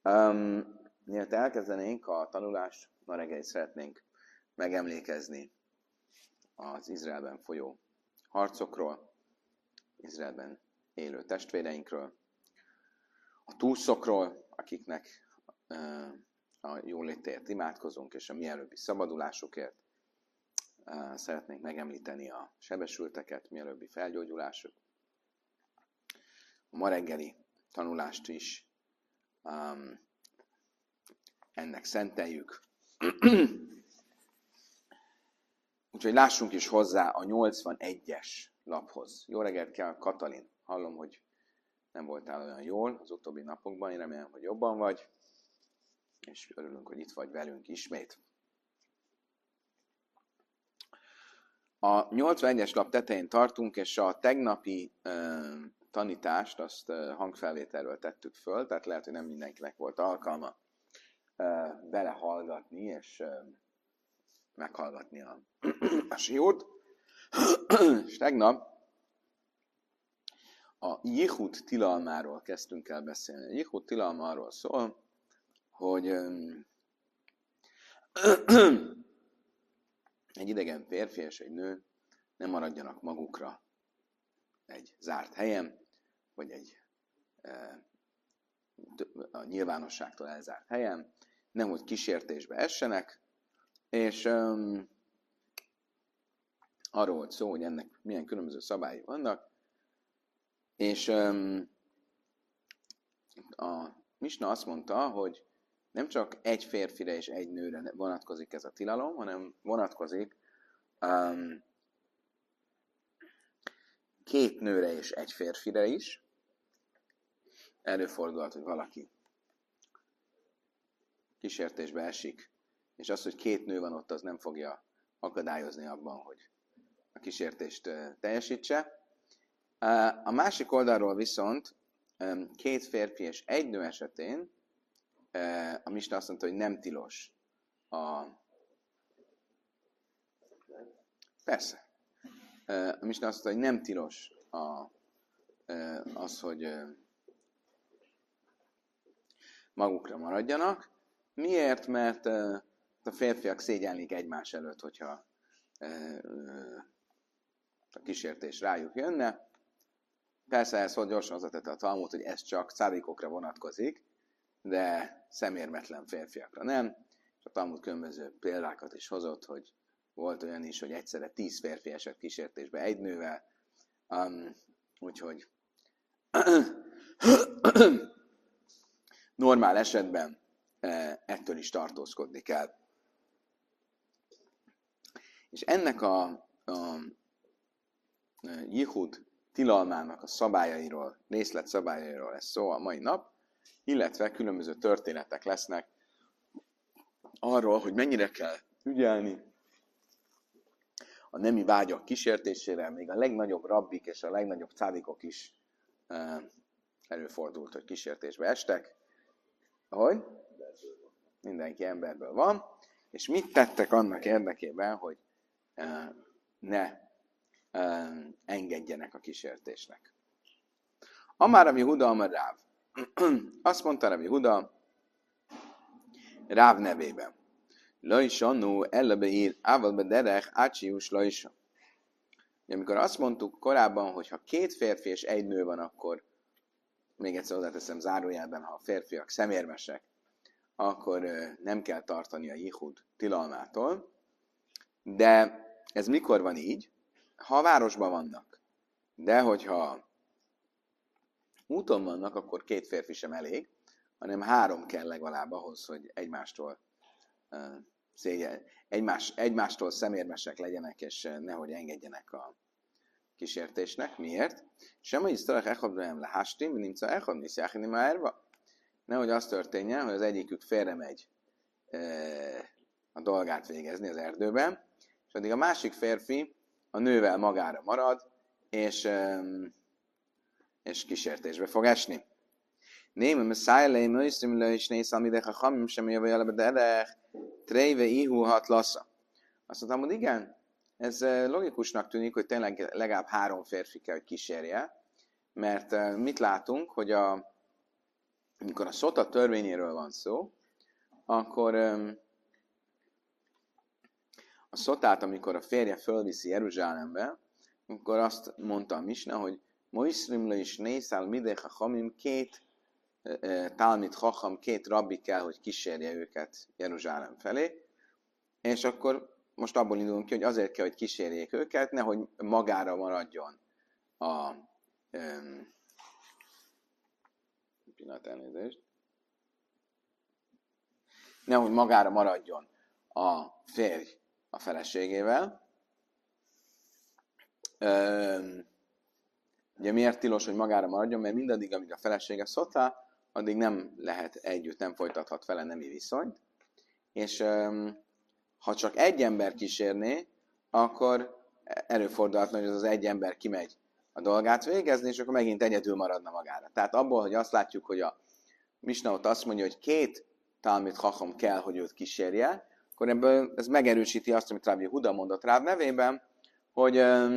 Mielőtt elkezdenénk a tanulást, ma reggel is szeretnénk megemlékezni az Izraelben folyó harcokról, Izraelben élő testvéreinkről, a túlszokról, akiknek a jólétért imádkozunk, és a mielőbbi szabadulásukért. Szeretnénk megemlíteni a sebesülteket, mielőbbi felgyógyulásuk. A ma reggeli tanulást is ennek szenteljük. Úgyhogy lássunk is hozzá a 81-es laphoz. Jó reggelt kell, Katalin. Hallom, hogy nem voltál olyan jól az utóbbi napokban. Én remélem, hogy jobban vagy. És örülünk, hogy itt vagy velünk ismét. A 81-es lap tetején tartunk, és a tegnapi tanítást azt hangfelvételről tettük föl, tehát lehet, hogy nem mindenkinek volt alkalma belehallgatni, és meghallgatni a siót. És tegnap a Jihud tilalmáról kezdtünk el beszélni. A Jihud tilalma arról szól, hogy egy idegen férfi és egy nő nem maradjanak magukra egy zárt helyen, vagy egy a nyilvánosságtól elzárt helyen, nemhogy kísértésbe essenek, és arról volt szó, hogy ennek milyen különböző szabályi vannak, és a Misna azt mondta, hogy nem csak egy férfire és egy nőre vonatkozik ez a tilalom, hanem vonatkozik két nőre és egy férfire is. Előfordulhat, hogy valaki kísértésbe esik, és az, hogy két nő van ott, az nem fogja akadályozni abban, hogy a kísértést teljesítse. A másik oldalról viszont két férfi és egy nő esetén a Misna azt mondta, hogy nem tilos Persze. A Misna azt mondta, hogy nem tilos az, hogy magukra maradjanak. Miért? Mert a férfiak szégyellik egymás előtt, hogyha a kísértés rájuk jönne. Persze ez gyorsan hozzátette a Talmud, hogy ez csak cádikokra vonatkozik, de szemérmetlen férfiakra nem. És a Talmud különböző példákat is hozott, hogy volt olyan is, hogy egyszerre 10 férfi esett kísértésbe egy nővel. Úgyhogy normál esetben ettől is tartózkodni kell. És ennek a Jihud tilalmának a szabályairól, részletszabályairól lesz szó a mai nap, illetve különböző történetek lesznek arról, hogy mennyire kell ügyelni a nemi vágyak kísértésére, még a legnagyobb rabbik és a legnagyobb cádikok is előfordult, hogy kísértésbe estek. Ahogy? Mindenki emberből van. És mit tettek annak érdekében, hogy ne engedjenek a kísértésnek? Amár Rabbi Huda, amár Ráv. Azt mondta Rabbi Huda Ráv nevében. Lajsanu ellebeír ával bederech ácsius lajsa. Amikor azt mondtuk korábban, hogy ha két férfi és egy nő van, akkor még egyszer hozzáteszem zárójelben, ha a férfiak szemérmesek, akkor nem kell tartani a Jihud tilalmától. De ez mikor van így? Ha a városban vannak. De hogyha úton vannak, akkor két férfi sem elég, hanem 3 kell legalább ahhoz, hogy egymástól szemérmesek legyenek, és nehogy engedjenek a kísértésnek. Miért? Sem, hogy isztalak echadbrahem lehástim, nincs a echad niszjáchini márva. Nehogy az történjen, hogy az egyikük félremegy a dolgát végezni az erdőben, és addig a másik férfi a nővel magára marad, és kísértésbe fog esni. Némem szájlei mőszimlő és néz, amidek a hamim sem jövő jelebe derech, tréve ihuhat lassza. Azt mondtam, hogy igen, ez logikusnak tűnik, hogy tényleg legalább 3 férfi kell, hogy kísérje, mert mit látunk, hogy amikor a szota törvényéről van szó, akkor a szotát, amikor a férje fölviszi Jeruzsálembe, akkor azt mondta a Misna, hogy Moiszrimla is nézál midech a hamim, két Talmid Chacham, két rabbi kell, hogy kísérje őket Jeruzsálem felé, és akkor most abból indulunk ki, hogy azért kell, hogy kísérjék őket, nehogy magára maradjon a pillanat, elnézést. Nehogy magára maradjon a férj a feleségével. Ugye miért tilos, hogy magára maradjon? Mert mindaddig, amíg a felesége szotá, addig nem lehet együtt, nem folytathat vele nemi viszonyt. És ha csak egy ember kísérné, akkor előfordulhatna, hogy az egy ember kimegy a dolgát végezni, és akkor megint egyedül maradna magára. Tehát abból, hogy azt látjuk, hogy a Misna ott azt mondja, hogy két Talmid Chacham kell, hogy őt kísérje, akkor ebből ez megerősíti azt, amit Rabbi Huda mondott Ráv nevében, hogy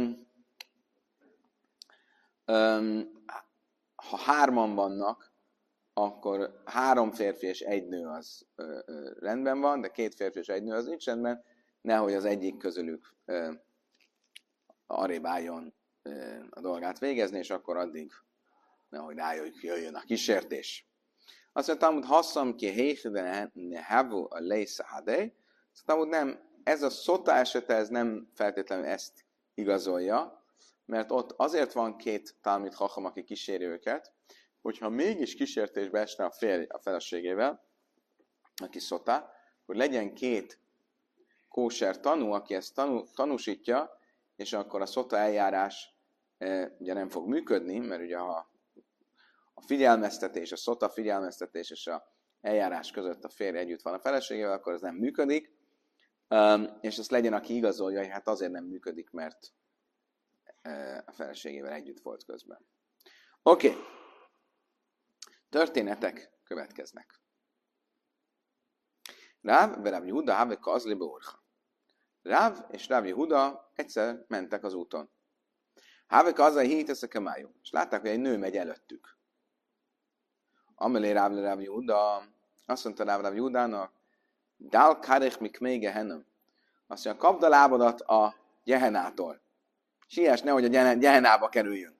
ha hárman vannak, akkor 3 férfi és 1 nő az rendben van, de 2 férfi és 1 nő az nincs rendben, nehogy az egyik közülük arrébb álljon a dolgát végezni, és akkor addig nehogy jöjjön a kísértés. Azt mondta, hogy hasszam ki héjhiden havu a lejszahadé, szóval nem, ez a szota esete, ez nem feltétlenül ezt igazolja, mert ott azért van 2 Talmid Chacham, aki kíséri őket, hogyha mégis kísértésbe esne a férj a feleségével, aki szota, hogy legyen 2 kóser tanú, aki ezt tanúsítja, és akkor a szota eljárás ugye nem fog működni, mert ugye a figyelmeztetés, a szota figyelmeztetés és a eljárás között a férj együtt van a feleségével, akkor ez nem működik, és ezt legyen, aki igazolja, hogy hát azért nem működik, mert a feleségével együtt volt közben. Oké. Történetek következnek. Ráv ve Rav Yehuda have kazli beorcha. Ráv és Rav Yehuda egyszer mentek az úton. Have kazai hiteszek a májú. És látták, hogy egy nő megy előttük. Amelé Ráv le Rav Yehuda, azt mondta Rav Yehudának, Dál karech mikmei gehenem. Azt mondja, kapd a lábadat a Gehenától. Siess, nehogy a Gehenába kerüljünk.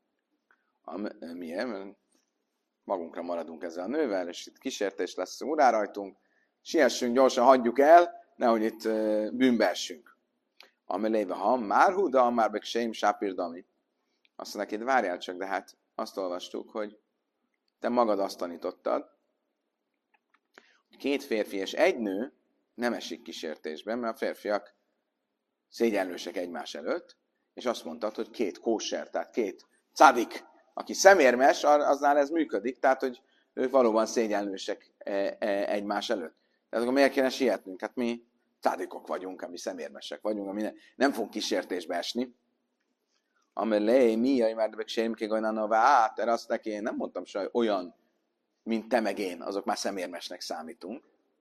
Miért? Mert magunkra maradunk ezzel a nővel, és itt kísértés lesz órá rajtunk. Siessünk, gyorsan hagyjuk el, nehogy itt bűnbe essünk. Amelébe, ha már Huda, már meg Seim Sápirdami. Azt mondja, neked várjál csak, de hát azt olvastuk, hogy te magad azt tanítottad, hogy 2 férfi és 1 nő nem esik kísértésben, mert a férfiak szégyenlősek egymás előtt, és azt mondtad, hogy 2 kóser, tehát 2 cadik, aki szemérmes, aznál ez működik, tehát hogy ők valóban szégyenlősek egymás előtt. Tehát akkor miért kéne sietnünk? Hát mi cadikok vagyunk, mi szemérmesek vagyunk, ami nem fogunk kísértésbe esni. Amelé, mi, már meg sémké gajnána át, erre azt neki én nem mondtam soha, olyan, mint te meg én, azok már szemérmesnek számítunk.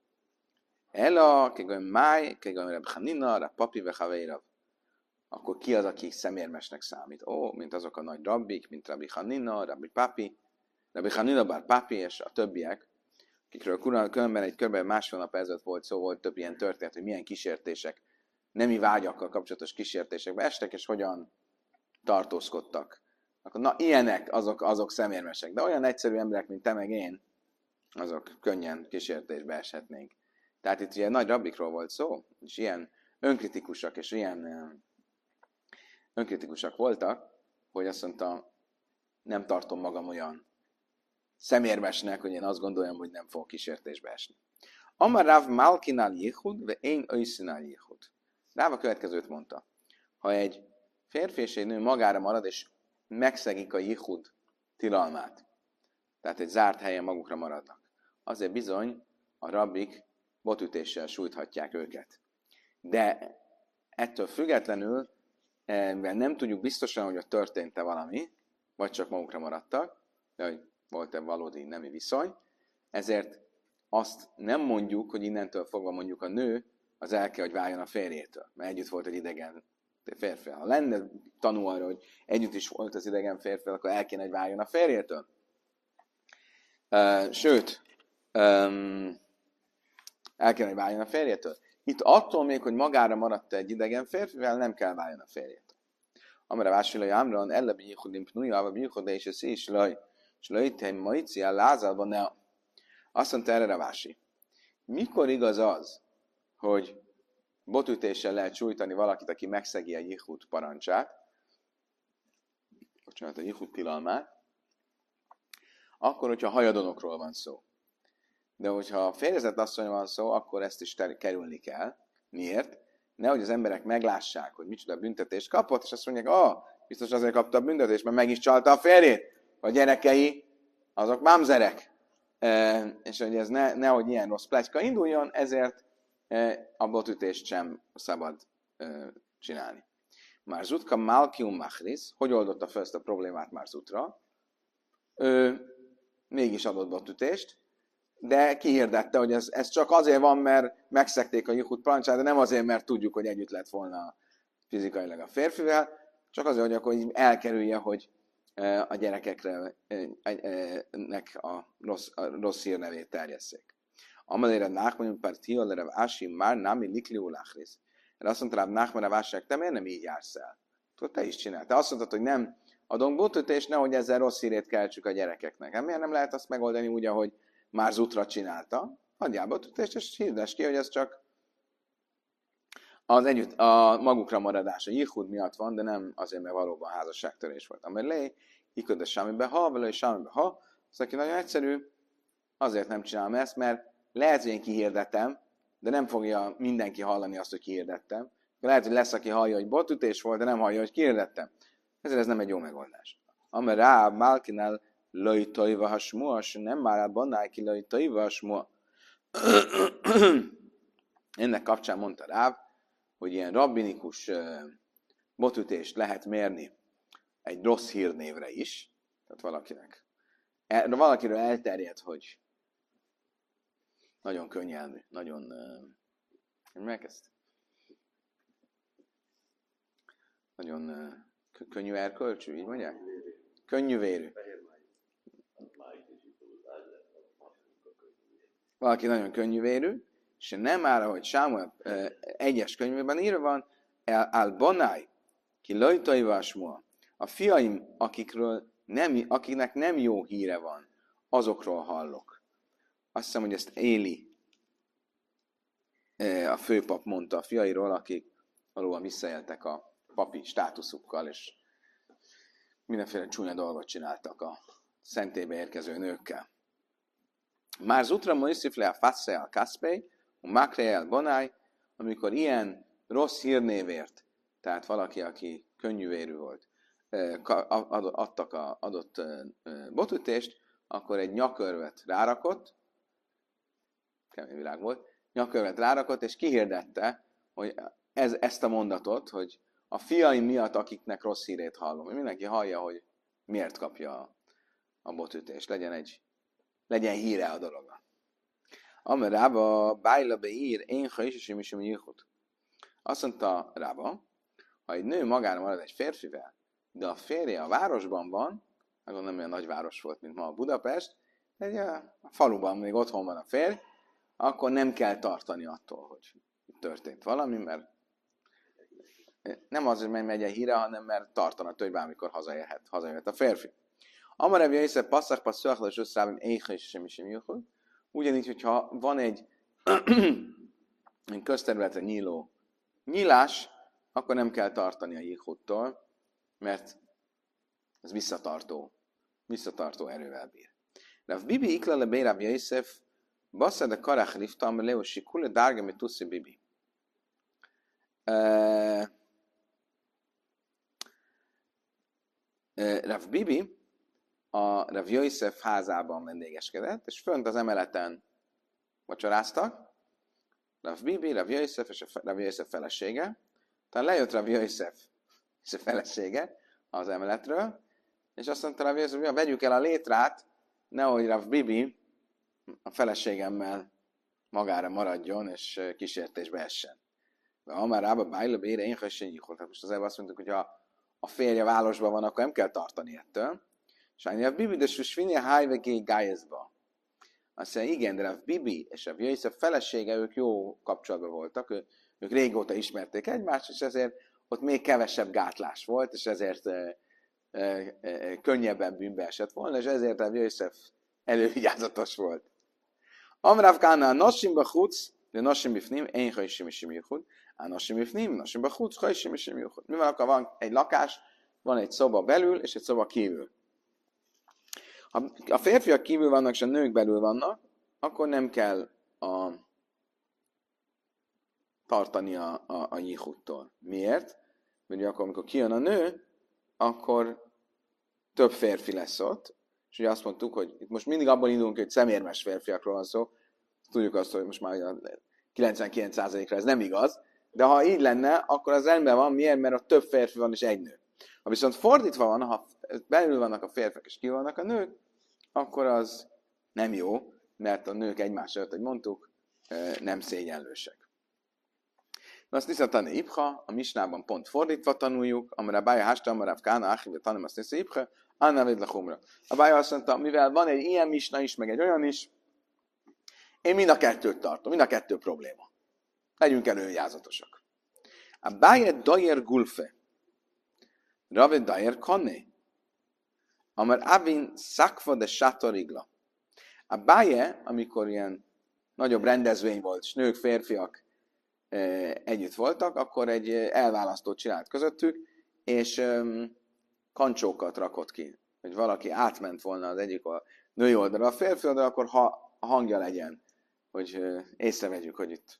Ela, kegaj máj, kegaj Reb Chanina, Reb Papi ve Haveirav. Akkor ki az, aki szemérmesnek számít? Mint azok a nagy rabbik, mint Rabbi Chanina, Rabbi Papi, Rabbi Chanina bar Papi, és a többiek, akikről különben egy kb. Másfél nap ezelőtt volt szó, volt több ilyen történet, hogy milyen kísértések, nemi vágyakkal kapcsolatos kísértésekbe estek, és hogyan tartózkodtak. Akkor, na, ilyenek azok szemérmesek, de olyan egyszerű emberek, mint te meg én, azok könnyen kísértésbe eshetnénk. Tehát itt ugye nagy rabbikról volt szó, és ilyen önkritikusak, és ilyen önkritikusak voltak, hogy azt mondta, nem tartom magam olyan szemérmesnek, hogy én azt gondoljam, hogy nem fogok kísértésbe esni. Amar Rav Malkinál Jehud, ve én Öjszínál Jehud. Ráv a következőt mondta. Ha egy férfi és egy nő magára marad, és megszegik a Jehud tilalmát, tehát egy zárt helyen magukra maradnak, azért bizony a rabbik botütéssel sújthatják őket. De ettől függetlenül nem tudjuk biztosan, hogy ott történt-e valami, vagy csak magukra maradtak, de hogy volt-e valódi nemi viszony, ezért azt nem mondjuk, hogy innentől fogva mondjuk a nő az el kell, hogy váljon a férjétől, mert együtt volt egy idegen férfi. Ha lenne tanú arra, hogy együtt is volt az idegen férfi, akkor el kéne, hogy váljon a férjétől. Sőt, el kell, hogy váljon a férjétől. Itt attól még, hogy magára maradt egy idegen férfivel, nem kell váljon a férjétől. Amire vásilaj Amron, ellebi jichudim pnuja, vagy jichudé és ez is laj, és lajtem maici a lázalban ne. Azt mondta erre Ravási. Mikor igaz az, hogy botütéssel lehet sújtani valakit, aki megszegi a jichud parancsát, bocsánat, a jichud tilalmát, akkor, hogyha hajadonokról van szó. De hogyha férjezett asszony van szó, akkor ezt is kerülni kell. Miért? Nehogy az emberek meglássák, hogy micsoda büntetést kapott, és azt mondják, biztos azért kapta a büntetést, mert meg is csalta a férjét. A gyerekei, azok mamzerek. És hogy ez nehogy ilyen rossz pletyka induljon, ezért a botütést sem szabad csinálni. Már Zutka Malkium Machris, hogy oldotta fel ezt a problémát már Zutra? Mégis adott botütést, de kihirdette, hogy ez csak azért van, mert megszegték a jichud parancsát, de nem azért, mert tudjuk, hogy együtt lett volna fizikailag a férfivel, csak azért, hogy akkor elkerülje, hogy a gyerekekre a rossz hírnevét terjesszék. Amalére Nachman per Tiolere Ási már námi liklió láchrész. Erre azt mondta, Nachman a válság, te miért nem így jársz el? Tudod, te is csinál. Te azt mondtad, hogy nem adunk botütést, nehogy ezzel rossz hírét keltsük a gyerekeknek. Hát miért nem lehet azt megoldani úgy, ahogy már Zutra csinálta? Adjál botütést, és hirdes ki, hogy ez csak a magukra maradás a jichud miatt van, de nem azért, mert valóban házasságtörés volt. Amelé, iköd a sámibe ha, vele is sámibe ha, az aki nagyon egyszerű, azért nem csinálom ezt, mert lehet, hogy én kihirdetem, de nem fogja mindenki hallani azt, hogy kihirdettem. Lehet, hogy lesz, aki hallja, hogy botütés volt, de nem hallja, hogy kihirdettem. Ezért ez nem egy jó megoldás. Amely rá, Málkinál lojtojva hasmua, s nem már bannál ki lojtojva hasmua. Ennek kapcsán mondta Ráv, hogy ilyen rabbinikus botütést lehet mérni egy rossz hírnévre is, tehát valakiről elterjed, hogy nagyon könnyelmű, nagyon, nagyon könnyű erkölcsű, így mondják? Könnyűvérű. Valaki nagyon könnyűvérű, és nem ára, hogy Sámuel egyes könyvében írva van, al-bonai, ki lojtajvásmua. A fiaim, akiknek nem jó híre van, azokról hallok. Azt hiszem, hogy ezt Éli, a főpap mondta a fiairól, akik valóban visszaéltek a papi státuszukkal, és mindenféle csúnya dolgot csináltak a szentélybe érkező nőkkel. Már Zutra Moiszif le a Fatsze al Kaszpej, a Makre el Bonai, amikor ilyen rossz hírnévért, tehát valaki, aki könnyűvérű volt, adott botütést, akkor egy nyakörvet rárakott, kemény világ volt, nyakörvet rárakott, és kihirdette, hogy ezt a mondatot, hogy a fiaim miatt, akiknek rossz hírét hallom, hogy mindenki hallja, hogy miért kapja a botütést, legyen híre a dologa. Amely Rába bájla beír, én ha is jichud. Azt mondta Rába, ha egy nő magára marad egy férfivel, de a férje a városban van, akkor nem olyan nagy város volt, mint ma a Budapest, de a faluban még otthon van a férj, akkor nem kell tartani attól, hogy történt valami, mert nem azért, mert megy a híre, hanem mert tartana tőle, hogy bármikor hazajöhet a férfi. Amarev jöjjsze passzak passzak, és összrávim éjha is semmi sem jöjjön. Ugyanígy, hogyha van egy közterületre nyíló nyílás, akkor nem kell tartani a jichudtól, mert ez visszatartó erővel bír. Rav Bibi iklale Bérav Jöjszef, basszad a karach riftam, leo sikule dárga, mit tuszi Bibi. Rav Bibi a Rav Jöjszef házában vendégeskedett, és fönt az emeleten vacsoráztak. Rav Bibi, Rav Jöjszef és Rav Jöjszef felesége. Tehát lejött Rav Jöjszef és a felesége az emeletről, és azt mondta Rav Jöjszef, hogy vegyük el a létrát, nehogy Rav Bibi a feleségemmel magára maradjon, és kísértésbe essen. De ha már rába bájla bére, én hasonló nyitott. Most az ebben azt mondtuk, hogy ha a férje városban van, akkor nem kell tartani ettől. És a Bibi de susvinja hájvegé gájezba. Azt mondja, igen, de Rav Bibi és Rav Jöjszef felesége, ők jó kapcsolatban voltak, ők régóta ismerték egymást, és ezért ott még kevesebb gátlás volt, és ezért könnyebben bűnbe esett volna, és ezért Rav Jöjszef elővigyázatos volt. Amrav Kána, Nosim Bachutz, de Nosim Bifnim, én Hajsim is Juchud, Nosim Bifnim, Nosim Bachutz, Hajsim is Juchud. Mi van, akkor van egy lakás, van egy szoba belül, és egy szoba kívül. Ha a férfiak kívül vannak, és a nők belül vannak, akkor nem kell tartani a jichudtól. Miért? Mert akkor, amikor kijön a nő, akkor több férfi lesz ott, és ugye azt mondtuk, hogy itt most mindig abban indulunk, hogy szemérmes férfiakról van szó, tudjuk azt, hogy most már 99%-ra ez nem igaz, de ha így lenne, akkor az rendben van. Miért? Mert ott több férfi van és egy nő. Ha viszont fordítva van, ha belül vannak a férfiak és kívül vannak a nők, akkor az nem jó, mert a nők egymás előtt, hogy mondtuk, nem szégyenlősek. Azt hiszem, tani ibha, a misnában pont fordítva tanuljuk, amire a bája hásta, amire a kána, áhívja tanim, azt hiszem ibha, anna véd lachumra. A bája azt mondta, mivel van egy ilyen misna is, meg egy olyan is, én mind a kettőt tartom, mind a kettő probléma. Legyünk előjázatosak. A bája dajer gulfe, rave dajer kanné, amar avin szakva de sátorigla. A báje, amikor ilyen nagyobb rendezvény volt, és nők, férfiak együtt voltak, akkor egy elválasztót csinált közöttük, és kancsókat rakott ki. Hogy valaki átment volna az egyik a női oldalra, a férfi oldalra, akkor a hangja legyen, hogy észrevegyük, hogy itt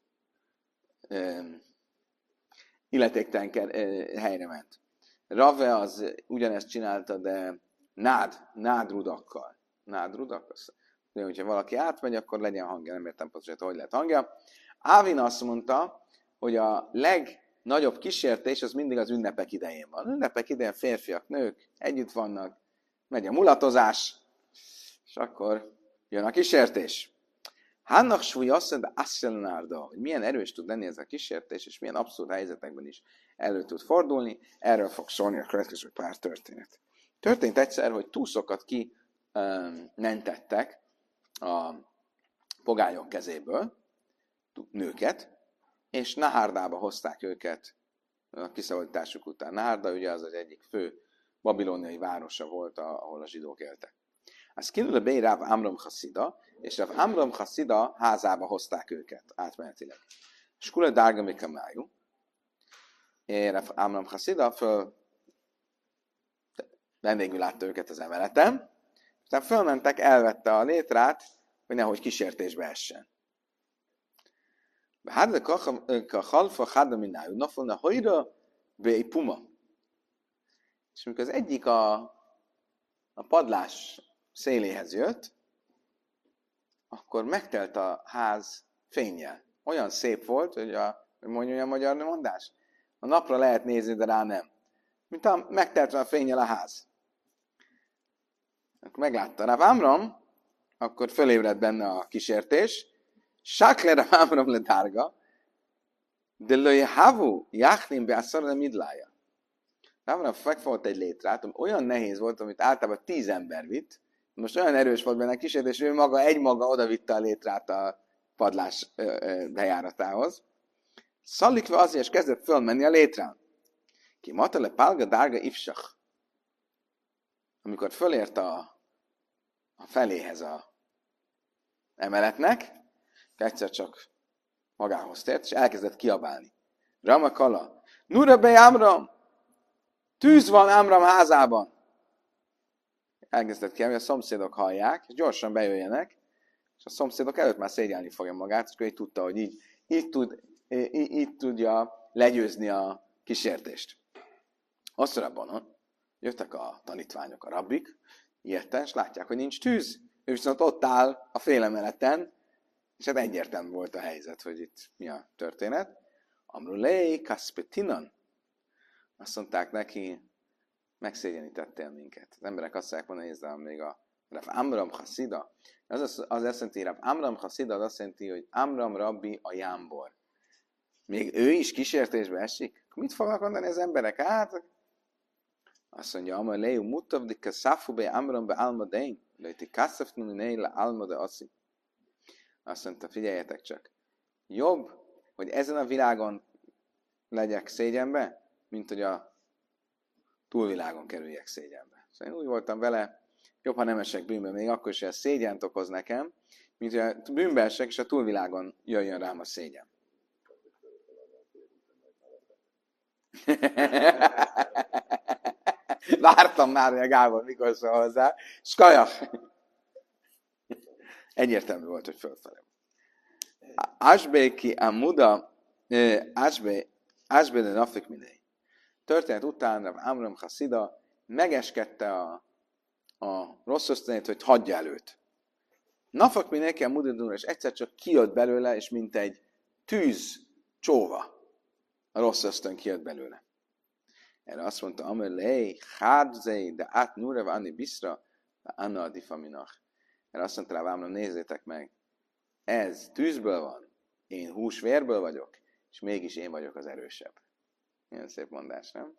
illetéktelen helyre ment. Rave az ugyanezt csinálta, de nádrudakkal. Nádrudak? Hogyha valaki átmegy, akkor legyen hangja. Nem értem pontosan, hogy lett hangja. Ávin azt mondta, hogy a legnagyobb kísértés az mindig az ünnepek idején van. Ünnepek idején férfiak, nők együtt vannak, megy a mulatozás, és akkor jön a kísértés. Hannak súly azt mondja, hogy milyen erős tud lenni ez a kísértés, és milyen abszurd helyzetekben is elő tud fordulni. Erről fog szólni a következő pár történet. Történt egyszer, hogy túszokat mentettek a pogányok kezéből, nőket, és Nahárdába hozták őket a kiszabadításuk után. Nahárda ugye az egyik fő babiloniai városa volt, ahol a zsidók éltek. Az kinül be Rav Amram Chasida, és Rav Amram Chasida házába hozták őket átmenetileg. És kule dárga mikamájú. Rav Amram Chasida vendégül látta őket az emeleten, aztán fölmentek, elvette a létrát, hogy nehogy kísértésbe essen. Hát a halfa hada minájú, nafolna hajra be egy puma. És amikor az egyik a padlás széléhez jött, akkor megtelt a ház fénnyel. Olyan szép volt, hogy mondja a magyar mondás, a napra lehet nézni, de rá nem. Mint megtelt a fénnyel a ház. Akkor meglátta Rav Amram, akkor fölébredt benne a kísértés, Sákle Rav Amram le dárga, de löj havu jáchnim be asszara midlája. Rav Amram megfogott egy létrát, ami olyan nehéz volt, amit általában 10 ember vitt, most olyan erős volt benne a kísértés, ő maga egymaga oda vitte a létrát a padlás bejáratához. Szallikve azért, és kezdett fölmenni a létrán. Ki matale pálga dárga ifsach. Amikor fölért a feléhez a emeletnek, egyszer csak magához tért, és elkezdett kiabálni. Ramakala, Nura be Amram! Tűz van Amram házában! Elkezdett kiabálni, a szomszédok hallják, és gyorsan bejöjjenek, és a szomszédok előtt már szégyelni fogja magát, és akkor így tudta, hogy így tudja legyőzni a kísértést. Asszorabban jöttek a tanítványok, a rabbik, ilyetten, és látják, hogy nincs tűz. Ő viszont ott áll a félemeleten, és hát egyértelmű volt a helyzet, hogy itt mi a történet. Amrulei kaspetinan. Azt mondták neki, megszégyenítettél minket. Az emberek azt mondják mondani, hogy ez még a Rav Amram Chasida. Az azt jelenti, Rav Amram Chasida, az azt jelenti, hogy Amram rabbi a jámbor. Még ő is kísértésbe esik? Mit fognak mondani az emberek? Hát, azt mondja, Amaleu mutavdi kaszafu be Amram be almadein, lejti kasszafnu minei le almade aszi. Azt mondta, figyeljetek csak, jobb, hogy ezen a világon legyek szégyenbe, mint hogy a túlvilágon kerüljek szégyenbe. Szóval én úgy voltam vele, jobb, ha nem esek bűnbe, még akkor is, hogy ez szégyent okoz nekem, mint hogy a bűnbe esek, és a túlvilágon jöjjön rám a szégyen. Vártam már, hogy a Gábor mikor szól hozzá, és kajak! Egyértelmű volt, hogy fölfelé. Asbéki a muda, Asbé de nafik mindegy. Történet után Rav Amram Haszida megeskedte a rossz ösztönét, hogy hagyja el őt. Nafak mindenki a mudadúra, és egyszer csak kijött belőle, és mint egy tűz csóva. A rossz ösztön kijött belőle. Erre azt mondta, Amelei, Hádzei, de át Nurev Anni Biszra, de Anna Adifaminach. Erre azt mondta Rav Amram, nézzétek meg, ez tűzből van, én húsvérből vagyok, és mégis én vagyok az erősebb. Milyen szép mondás, nem?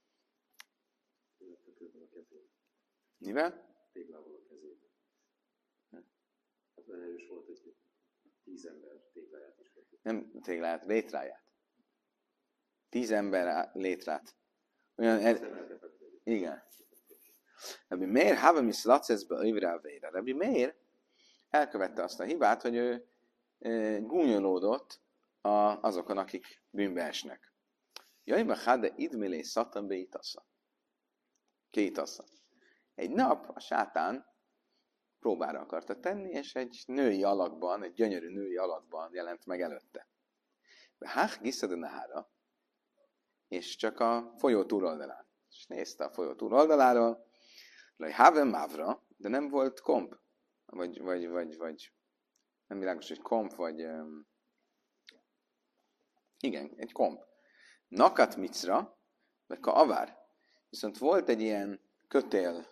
Mivel? Téglával a kezében. Hát olyan erős volt, hogy 10 ember tégláját is vették. Nem tégláját, létráját. 10 ember létrát. Olyan igen. Rabbi Meir, Hava Miszlaceszbe Ivre Aveira. Rabbi Meir elkövette azt a hibát, hogy ő gúnyolódott azokon, akik bűnbe esnek. Jaima Hade Idmilé Szatan Beitasza. Kétasza. Egy nap a sátán próbára akarta tenni, és egy női alakban, egy gyönyörű női alakban jelent meg előtte. Hach Giszadanára, és csak a folyó túloldalán. És nézte a folyó túloldaláról, Laj Haven Mavra, de nem volt komp. Vagy nem világos, hogy komp, vagy igen, egy komp. Nakat micra, vagy avár. Viszont volt egy ilyen kötél,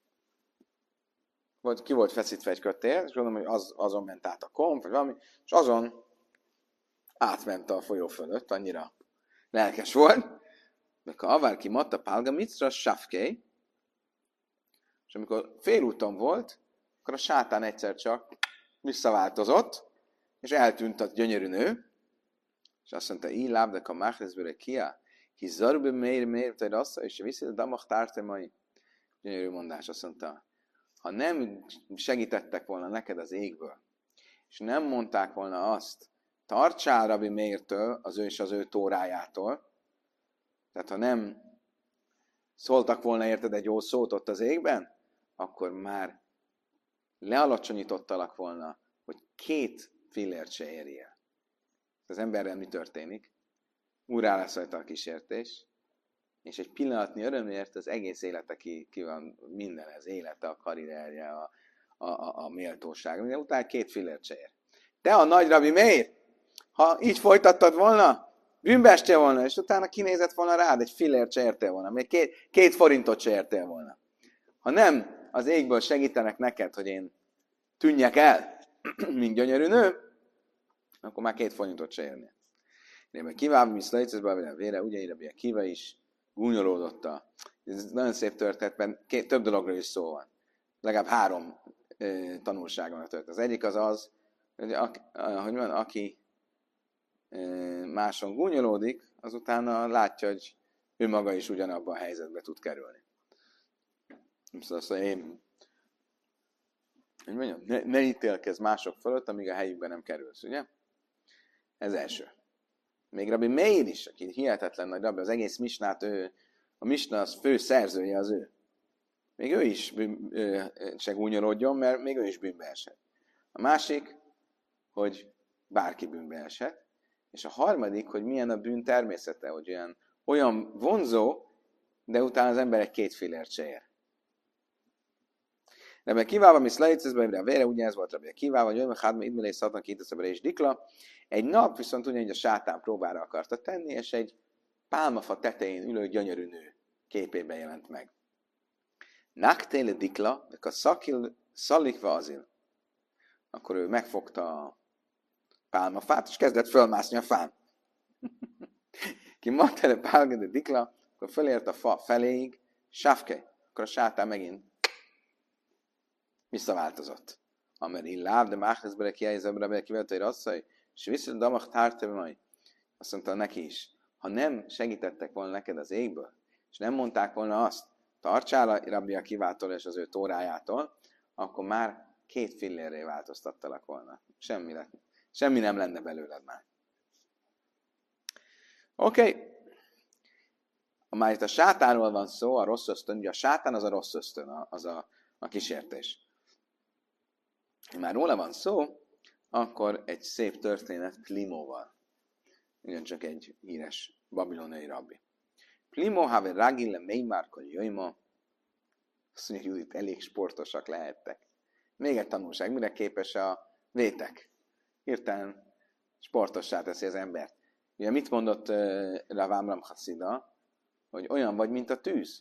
ki volt feszítve egy kötél, és gondolom, hogy azon ment át a komp, vagy valami, és azon átment a folyó fölött, annyira lelkes volt. De avár ki matta pálga micra, safkei, és amikor félúton volt, akkor a sátán egyszer csak visszaváltozott, és eltűnt a gyönyörű nő, és azt mondta, így lábdak a máchleszbőre kia, hi zarbe mér, te rassza, és viszi a damach tártemai. Gyönyörű mondás, azt mondta, ha nem segítettek volna neked az égből, és nem mondták volna azt, tartsál Rabbi Meirtől, az ő és az ő tórájától, tehát ha nem szóltak volna érted egy jó szót ott az égben, akkor már lealacsonyítottalak volna, hogy 2 fillért se érjél. Az emberrel mi történik? Úrrá lesz rajta a kísértés, és egy pillanatnyi örömért az egész élete ki van minden, az élete, a karrierje, a méltóság. Minden után 2 fillért se ér. Te a nagy Rabbi Meir, ha így folytattad volna, bűnbe estél volna, és utána kinézett volna rád, egy fillért se értél volna, még 2 forintot se értél volna. Ha nem az égből segítenek neked, hogy én tűnjek el, mint gyönyörű nő, akkor már 2 forintot se érnél. Rében kiválva, mi szlajceszbe a vére, ugye írja a kiva is, gúnyolódott ez nagyon szép történetben, több dologról is szó van. Legalább 3 tanulságon a történet. Az egyik az, hogy aki máson gúnyolódik, az utána látja, hogy ő maga is ugyanabban a helyzetbe tud kerülni. Szóval én, hogy mondjam, ne ítélkezz mások fölött, amíg a helyükben nem kerülsz, ugye? Ez első. Még Rabbi Meir is, aki hihetetlen nagy rabbi, az egész misnát, a misna az fő szerzője az ő. Még ő is se gúnyolódjon, mert még ő is bűnbe esett. A másik, hogy bárki bűnbe esett. És a harmadik, hogy milyen a bűn természete, hogy olyan vonzó, de utána az ember egy 2 fillért se ér. Rebbe kiválva, mi szlejtszezbe, a vére, ugye ez volt Rebbe kiválva, hogy olyan hádma idmelé szatnak kiteszebe és dikla. Egy nap viszont ugyanígy a sátán próbára akarta tenni, és egy pálmafa tetején ülő gyönyörű nő képében jelent meg. Naktéle dikla, de a szakil szalikva azil. Akkor ő megfogta a pálmafát, és kezdett fölmászni a fán. Ki matele pálgede dikla, akkor fölért a fa feléig, sávke, akkor a sátán megint visszaváltozott. amely láb, de mához bele kiállízom, bele kivetői rasszai, és viszont damach tárteve majd. Azt mondta neki is, ha nem segítettek volna neked az égből, és nem mondták volna azt, tartsál Rabbi Akivától és az ő tórájától, akkor már 2 fillérré változtattalak volna. Semmi nem lenne belőled már. Oké. Már itt a sátánról van szó, a rossz ösztön, ugye a sátán az a rossz ösztön, az a kísértés. Már róla van szó, akkor egy szép történet Plimóval. Ugyancsak egy híres babiloniai rabbi. Plimo have ragile meimárkol jöjma. Azt mondja, hogy itt elég sportosak lehettek. Még egy tanulság, mire képes a vétek? Hirtelen sportossá teszi az embert. Ugye mit mondott Rav Amram Haszida? Hogy olyan vagy, mint a tűz.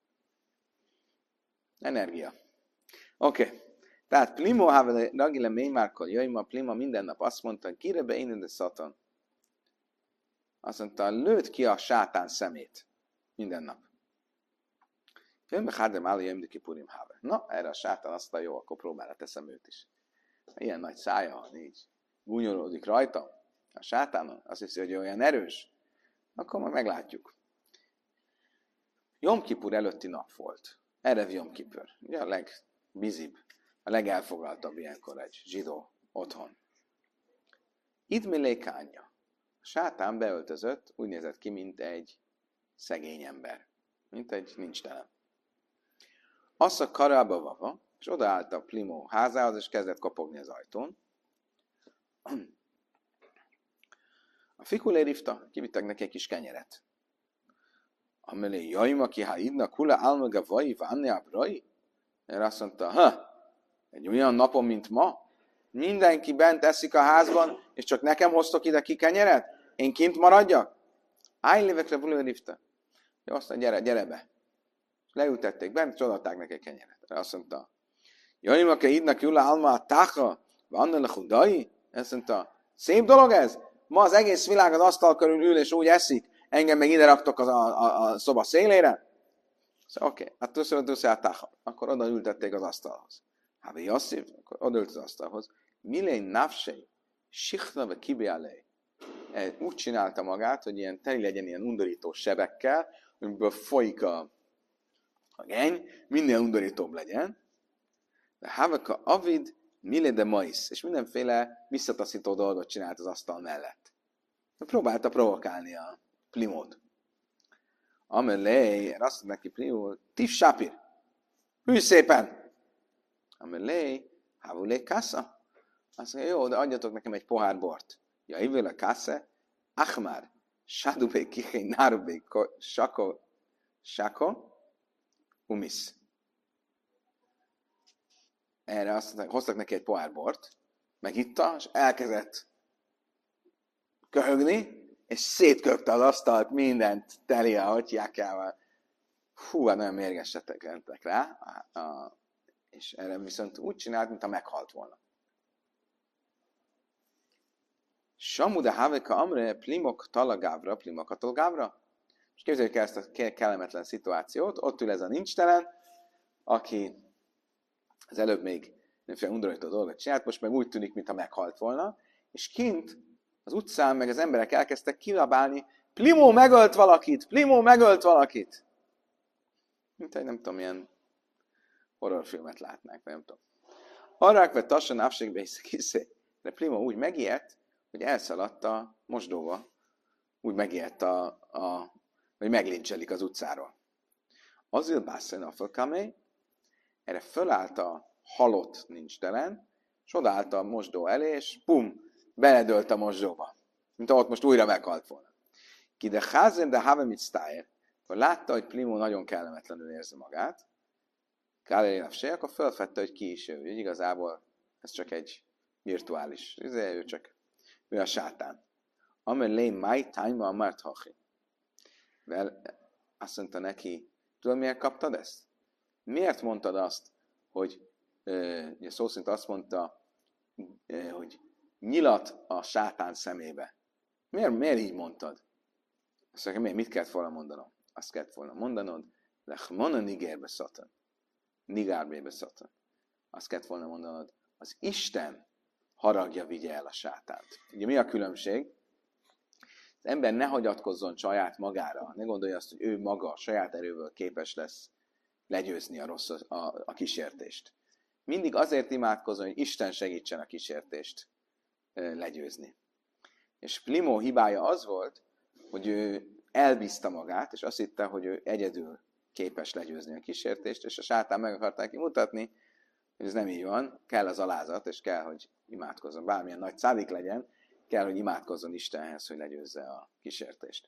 Energia. Oké. Tehát Plimo have ragile meimárkol jöjma. Plimo minden nap azt mondta, kirebe én de szatan. Azt mondta, lőd ki a sátán szemét. Minden nap. Jön be hádem álló jöjjön kipurim have. Na, erre a sátán azt mondta, jó, akkor próbára teszem őt is. Ilyen nagy szája, ha nincs. Gúnyolódik rajta. A sátánon. Azt hiszi, hogy olyan erős. Akkor majd meglátjuk. Jom Kipur előtti nap volt. Erev Jom Kipur. Ugye a legbizibb, a legelfoglaltabb ilyenkor egy zsidó otthon. Itt lékánya. A sátán beöltözött, úgy nézett ki, mint egy szegény ember. Mint egy nincstelen. Azt a karába vava, és odaállt a Plimó házához, és kezdett kopogni az ajtón. A fikulé rifta, kivittek neki egy kis kenyeret. Amelé jaima ki ha idnak hula álmaga vai vanni a brai. Erre azt mondta, egy olyan napon, mint ma, mindenki bent eszik a házban, és csak nekem hoztok ide ki kenyeret? Én kint maradjak? Ájlévekre bulő rifta. Jó, azt mondta, gyere be. Leültették bent, és odaadták neki kenyeret. Azt mondta, jaima ki idnak hula álma a táha, vanni a hudai? Azt mondta, szép dolog ez? Ma az egész világ az asztal körül ül, és úgy eszik, engem meg ide raktok a szoba szélére? Szóval oké, hát tuszol táha. Akkor oda ültették az asztalhoz. Hávi Jasszif, akkor oda ült az asztalhoz. Milén nafsej, sichtave kibealej. Úgy csinálta magát, hogy ilyen teli legyen ilyen undorító sebekkel, amiből folyik a geny, minél undorítóbb legyen. De havaka avid mile de mais, és mindenféle visszataszító dolgot csinált az asztal mellett. Próbálta provokálni a Plimót. Amelé, azt mondta neki Plimó, tif sápir, ülj szépen! Amelé, havulé kassa. Azt mondja, jó, de adjatok nekem egy pohár bort. Ja, ivől a kassa, achmar, sadubé kihé, nárubé, sako, umisz. Erre azt mondták, hoztak neki egy pohár bort, megitta, és elkezdett köhögni, és szétköpte az asztalt mindent teli a hotyjákával. Hú, hát nagyon mérgesetek lentek rá, és erre viszont úgy csinált, mintha meghalt volna. Samuda haveka amre plimok talagávra, plimokatolgávra. És képzeljük el ezt a kellemetlen szituációt. Ott ül ez a nincstelen, aki az előbb még mindenféle undorító dolgot csinált, most meg úgy tűnik, mintha meghalt volna, és kint az utcán meg az emberek elkezdtek kilabálni, Plimó megölt valakit! Plimó megölt valakit! Mint egy nem tudom, milyen horrorfilmet látnák, nem tudom. Arrák vett tassan ávségbe hiszek, de Plimó úgy megijedt, hogy elszaladt a mosdóba. Úgy megijedt, hogy meglincselik az utcáról. Azért bászoljon a fölkamé, erre fölállt a halott nincstelen, és odaállt a mosdó elé, és pum, beledölt a mosdóba. Mint ahogy most újra meghalt volna. Ki de házen, de have mit stájer. Akkor látta, hogy Plimó nagyon kellemetlenül érzi magát. Kálerénav se, akkor felfedte, hogy ki is ő. Úgy igazából ez csak egy virtuális. Ő a sátán. Amelé máj tájma a márt hachi. Azt mondta neki, tudod miért kaptad ezt? Miért mondtad azt, hogy szó szerint azt mondta, hogy nyilat a sátán szemébe? Miért így mondtad? Azt mondja, mit kellett volna mondanom? Azt kellett volna mondanod, lechmona nigérbe szatan. Nigárbe szatan. Azt kellett volna mondanod, az Isten haragja vigye el a sátánt. Ugye mi a különbség? Az ember ne hagyatkozzon saját magára, ne gondolja azt, hogy ő maga a saját erőből képes lesz legyőzni a kísértést. Mindig azért imádkozzon, hogy Isten segítsen a kísértést legyőzni. És Plimó hibája az volt, hogy ő elbízta magát, és azt hitte, hogy ő egyedül képes legyőzni a kísértést, és a sátán meg akart neki mutatni, hogy ez nem így van, kell az alázat, és kell, hogy imádkozzon. Bármilyen nagy szádik legyen, kell, hogy imádkozzon Istenhez, hogy legyőzze a kísértést.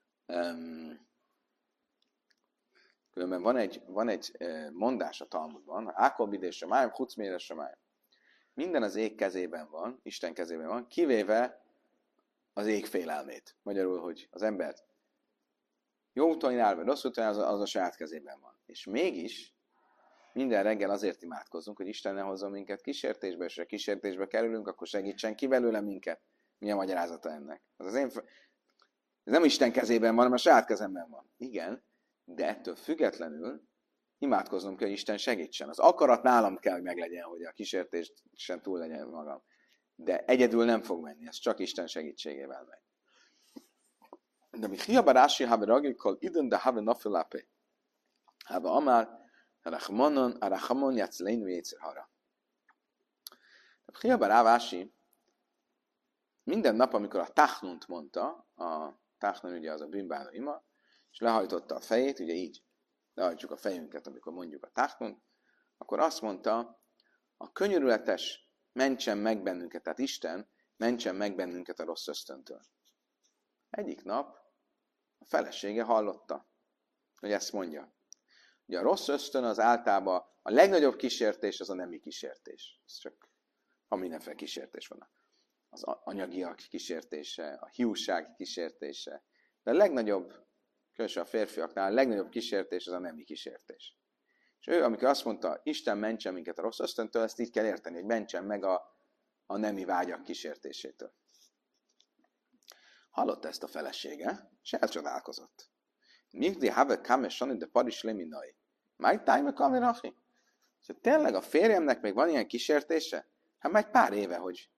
Különben van egy mondás a Talmudban, Ákolbidés Samályom, Hucmére Samályom. Minden az ég kezében van, Isten kezében van, kivéve az ég félelmét. Magyarul, hogy az ember jó úton jár, vagy rossz úton jár, az a saját kezében van. És mégis minden reggel azért imádkozunk, hogy Isten ne hozzon minket kísértésbe, és ha kísértésbe kerülünk, akkor segítsen ki belőle minket. Mi a magyarázata ennek? Ez nem Isten kezében van, hanem a saját kezemben van. Igen, de ettől függetlenül imádkoznom kell, hogy Isten segítsen. Az akarat nálam kell, hogy meglegyen, hogy a kísértésen túl legyen magam. De egyedül nem fog menni, ez csak Isten segítségével megy. De mi hiába rási habe ragikol idön, de habe nafilápe. Habe amár, arachamon játszlein vécr hara. Hiába rávási minden nap, amikor a Tachnunt mondta, a Tachnun ugye az a bűnbánó ima, és lehajtotta a fejét, ugye így lehajtjuk a fejünket, amikor mondjuk a Tachnunt, akkor azt mondta, a könyörületes mentsen meg bennünket, tehát Isten mentsen meg bennünket a rossz ösztöntől. Egyik nap a felesége hallotta, hogy ezt mondja. Ugye a rossz ösztön az általában a legnagyobb kísértés az a nemi kísértés. Ez csak, ha mindenféle kísértés van. Az anyagiak kísértése, a hiúság kísértése. De a legnagyobb, különösen a férfiaknál, a legnagyobb kísértés az a nemi kísértés. És ő, amikor azt mondta, Isten mentsen minket a rossz ösztöntől, ezt így kell érteni, hogy mentsen meg a nemi vágyak kísértésétől. Hallotta ezt a felesége, és elcsodálkozott. Migdi have kame sani de paris leminai. Máj tájme kamerachi? És tényleg a férjemnek még van ilyen kísértése? Hát már egy pár éve, hogy...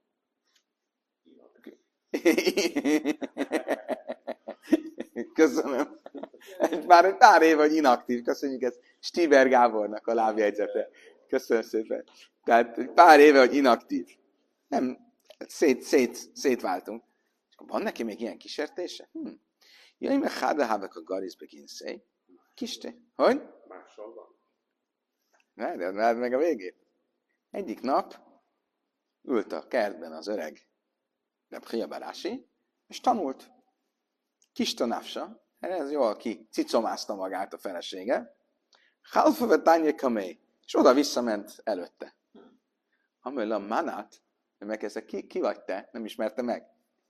Köszönöm. Már egy pár éve, hogy inaktív. Köszönjük, ez Stiber Gábornak a lábjegyzete. Köszönöm szépen. Tehát egy pár éve, hogy inaktív. Nem, szétváltunk. És van neki még ilyen kísértése? Jaj, meg hádahávek a garizbe ginszei. Kiste. Hogy? Mással van. Várd meg a végét. Egyik nap ült a kertben az öreg Reb Chia Barási, és tanult. Kis tanávsa, ez jól cicomázta magát a felesége. Halfövet tánye kamé, és oda visszament előtte. Amely a manát, megkezdte, ki vagy te? Nem ismerte meg.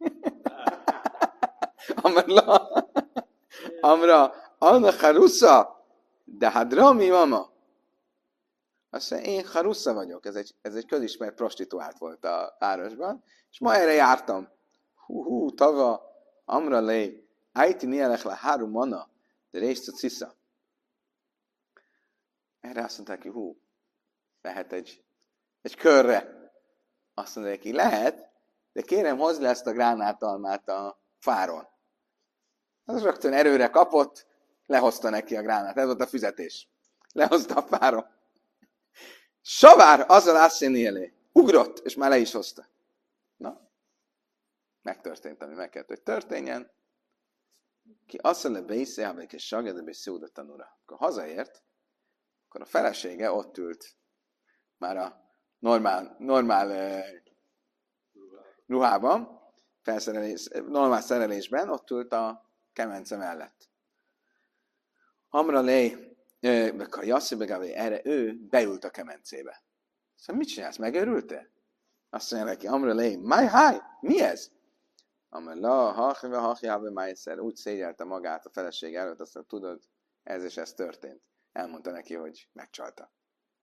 Amra, Anna Harusza, de Hadrami mama. Azt mondja, én Harusza vagyok, ez egy közismert prostituált volt a városban, és ma erre jártam. Tava, Amra lé, Ájti nielech le három mana, de részt a cisza. Erre azt mondták, hogy lehet egy körre. Azt mondják, hogy lehet, de kérem, hozd le ezt a gránátalmát a fáron. Az rögtön erőre kapott, lehozta neki a gránát. Ez volt a fizetés. Lehozta a fáron. Savár, azzal ásszéni elé. Ugrott, és már le is hozta. Na, megtörtént, ami meg kellett, hogy történjen. Ki azt mondja, beisze, ha egy sagja, de beszél tanúra. Akkor hazaért, akkor a felesége ott ült már a normál ruhában, normál szerelésben, ott ült a kemence mellett. Amra lé, a Jasszibegavé, erre ő beült a kemencébe. Szóval mit csinálsz? Megörültél? Azt mondja neki, Amra lé, mi ez? Amra la, hachive, májszer, úgy szégyelte magát a feleség előtt, azt mondja, tudod, ez és ez történt. Elmondta neki, hogy megcsalta.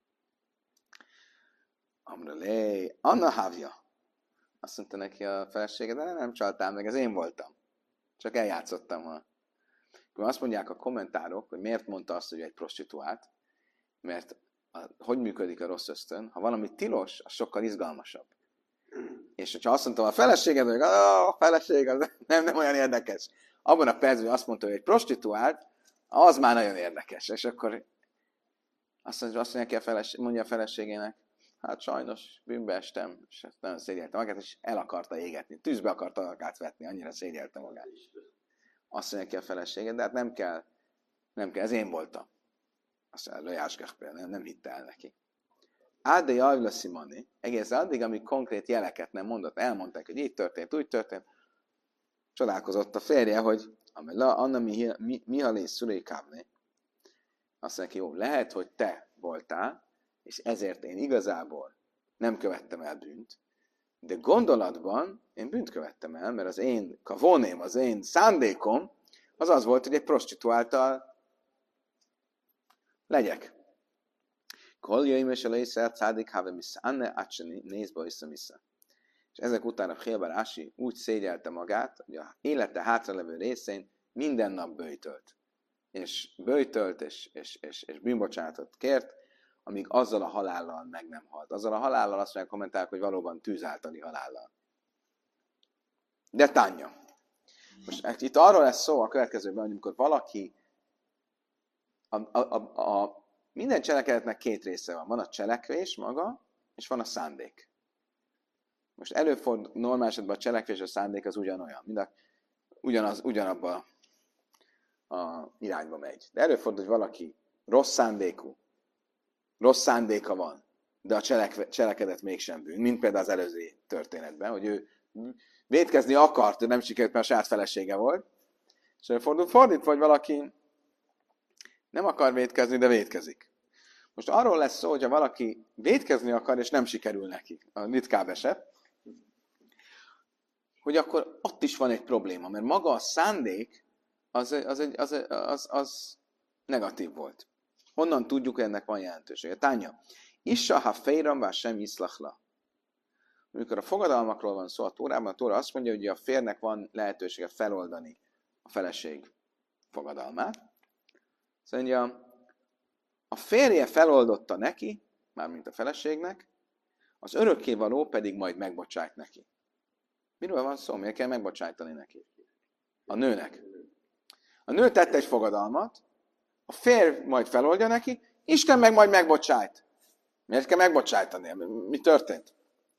Amra lé, Anna hávja. Azt mondta neki a felesége, de nem csaltál meg, ez én voltam. Csak eljátszottam. Akkor azt mondják a kommentárok, hogy miért mondta azt, hogy egy prostituált, mert hogy működik a rossz ösztön? Ha valami tilos, az sokkal izgalmasabb. És hogyha azt mondtam a feleséged, hogy a feleség az nem olyan érdekes. Abban a percben azt mondta, hogy egy prostituált, az már nagyon érdekes. És akkor azt mondja a feleségének, hát sajnos bűnbe estem, és nagyon szégyelte magát, és el akarta égetni. Tűzbe akarta magát vetni, annyira szégyelte magát. Azt mondja ki a felesége, de hát nem kell, ez én voltam. Azt mondja, Lojásgach például nem hitte el neki. Áde jajvla szimani, egész addig, amíg konkrét jeleket nem mondott, elmondták, hogy így történt, úgy történt. Csodálkozott a férje, hogy Anna Mihalé Szurei Kávné. Azt mondja, jó, lehet, hogy te voltál, és ezért én igazából nem követtem el bűnt, de gondolatban én bűnt követtem el, mert az én kavoném, az én szándékom, az volt, hogy egy prostituáltal legyek. Koljaim és a leiszer cádik have miszánne átseni nézbe vissza. És ezek után a Chilbar Ási úgy szégyelte magát, hogy a élete hátralevő részén minden nap böjtölt. És böjtölt, és bűnbocsánatot kért, amíg azzal a halállal meg nem halt. Azzal a halállal azt mondják kommentálják, hogy valóban tűz általi halállal. De Tanya. Most itt arról lesz szó a következőben, hogy amikor valaki minden cselekedetnek két része van. Van a cselekvés maga, és van a szándék. Most előfordul normál esetben a cselekvés és a szándék az ugyanolyan. Ugyanabba a irányba megy. De előfordul, hogy valaki rossz szándéka van, de a cselekedet mégsem bűn, mint például az előző történetben, hogy ő vétkezni akart, de nem sikerült, mert a saját felesége volt. És előfordul fordítva, hogy valaki nem akar vétkezni, de vétkezik. Most arról lesz szó, hogyha valaki vétkezni akar, és nem sikerül neki, a ritkább eset, hogy akkor ott is van egy probléma, mert maga a szándék az negatív volt. Honnan tudjuk, hogy ennek van jelentősége? Tánya, Issa ha fejram vá sem iszlachla. Amikor a fogadalmakról van szó a Tórában, a Tóra azt mondja, hogy a férnek van lehetősége feloldani a feleség fogadalmát. Azt mondja, a férje feloldotta neki, mármint a feleségnek, az örökkévaló pedig majd megbocsájt neki. Miről van szó? Miért kell megbocsájtani neki? A nőnek. A nő tette egy fogadalmat, a férj majd feloldja neki, Isten meg majd megbocsájt. Miért kell megbocsájtani? Mi történt?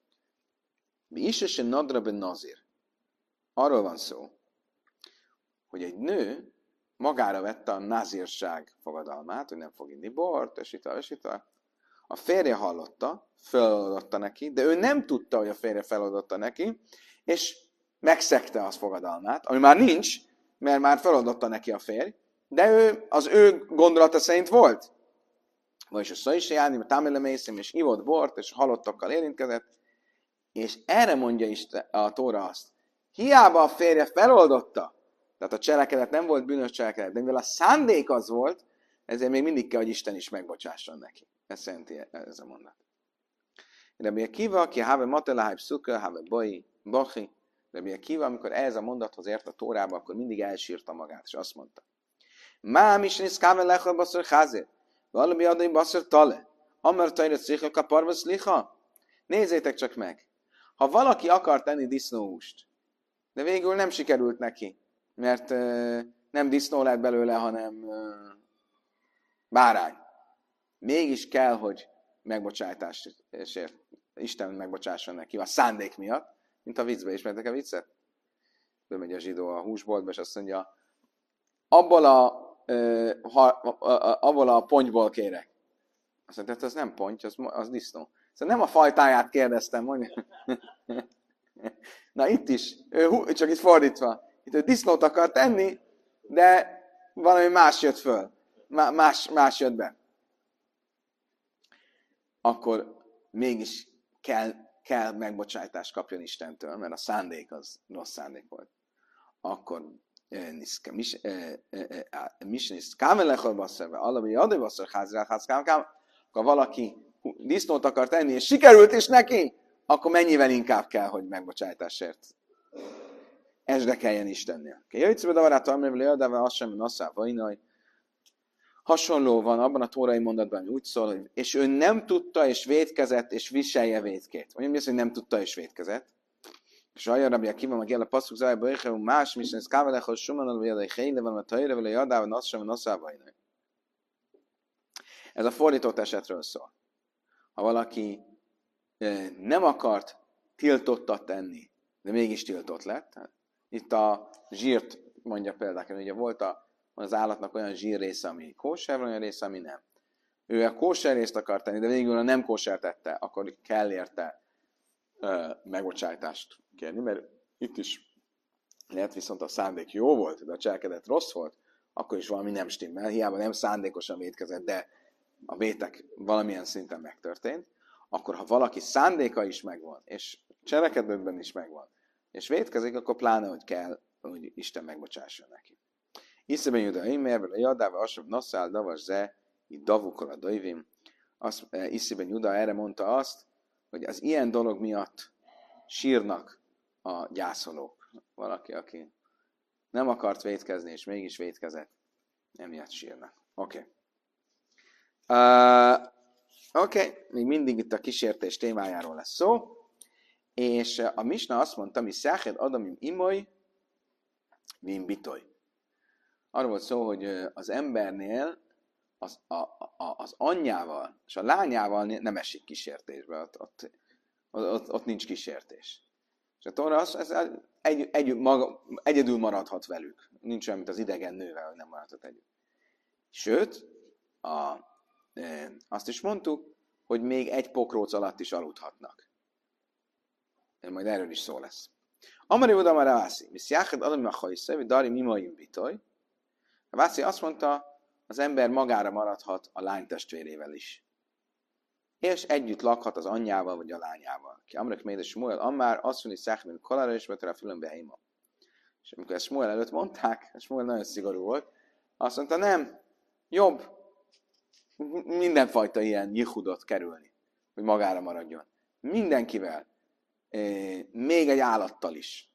Mi is és nadra ben nazir. Arról van szó, hogy egy nő magára vette a nazírság fogadalmát, hogy nem fog inni bort, és itt. A férje hallotta, feloldotta neki, de ő nem tudta, hogy a férje feloldotta neki, és megszegte az fogadalmát, ami már nincs, mert már feloldotta neki a férj, de az ő gondolata szerint volt. Vagyis a Szaishi Jánim, a Támélemészim, és ivott bort, és halottakkal érintkezett, és erre mondja is a Tóra azt. Hiába a férje feloldotta, tehát a cselekedet nem volt bűnös cselekedet, de mivel a szándék az volt, ezért még mindig kell, hogy Isten is megbocsásson neki. Ez szerinti ez a mondat. Rabbi Akiva, ki have matelahább szukka, have boi, bachi. Rabbi Akiva, amikor ez a mondathoz ért a Tórába, akkor mindig elsírta magát, és azt mondta. Mám is nisz káven lechol baszor cházir, valami adai baszor tale, amar tajra cicha kaparva szlicha. Nézzétek csak meg! Ha valaki akar tenni disznóhúst, de végül nem sikerült neki, mert nem disznó lett belőle, hanem bárány. Mégis kell, hogy megbocsájtásért Isten megbocsásson neki a szándék miatt, mint a viccbe. Ismertek a viccet? Bemegy a zsidó a húsboltba, és azt mondja, abból a pontyból kérek. Azt mondja, ez nem ponty, az disznó. Szóval nem a fajtáját kérdeztem, mondja. Na itt is, csak itt fordítva. Itt ő disznót akar tenni, de valami más jött föl. Más jött be. Akkor mégis kell megbocsájtást kapjon Istentől, mert a szándék az rossz szándék volt. Akkor ha valaki disznót akar tenni, és sikerült is neki, akkor mennyivel inkább kell, hogy megbocsájtásért esdekeljen Istennél. Ha hasonló van abban a tórai mondatban, ami úgy szól, hogy és ő nem tudta, és vétkezett, és viselje vétkét. Vagy mi az, hogy nem tudta, és vétkezett? És olyan rabja ki van, meg el a passzuk zájba, hogy más, mint ez kávelechos, sumanal, vagy a helyre van, a tajra, vagy a jadával, nassam, nasszával. Ez a fordított esetről szól. Ha valaki nem akart tiltottat tenni, de mégis tiltott lett. Hát itt a zsírt mondja például, ugye volt az állatnak olyan zsír része, ami kóser, olyan része, ami nem. Ő a kóser részt akart tenni, de végül a nem kóser tette, akkor kell érte megbocsájtást kérni, mert itt is lehet viszont a szándék jó volt, de a cselekedet rossz volt, akkor is valami nem stimmel, hiába nem szándékosan vétkezett, de a vétek valamilyen szinten megtörtént, akkor ha valaki szándéka is megvan, és cselekedetben is megvan, és vétkezik, akkor pláne, hogy kell, hogy Isten megbocsásson neki. Iszeben Juda Imervel, a Jadáva, Asab, Nasszál, Davas, Ze, így Davukol a Dajvim. Iszeben Juda erre mondta azt, hogy az ilyen dolog miatt sírnak a gyászolók. Valaki, aki nem akart vétkezni, és mégis vétkezett, emiatt sírnak. Oké. Még mindig itt a kísértés témájáról lesz szó, és a Misna azt mondta, mi száhed adamim imoly, vim bitoly. Arról volt szó, hogy az embernél az anyjával és a lányával nem esik kísértésbe, ott nincs kísértés. És a Tóra egyedül maradhat velük. Nincs olyan, mint az idegen nővel, hogy nem maradhat együtt. Sőt, azt is mondtuk, hogy még egy pokróc alatt is aludhatnak. Majd erről is szó lesz. Amari oda már Vászi, visz jáhed adom a hajszai, vagy dari mimaim bitoly. A Vászi azt mondta, az ember magára maradhat a lány testvérével is. És együtt lakhat az anyjával, vagy a lányával. Ki Amrek Médes Smuel, Ammár, azt mondja, hogy Száchmin Kalára, és vettel a fülönbe Heima. És amikor ezt Smuel előtt mondták, Smuel nagyon szigorú volt, azt mondta, nem, jobb mindenfajta ilyen jihudot kerülni, hogy magára maradjon. Mindenkivel. Még egy állattal is.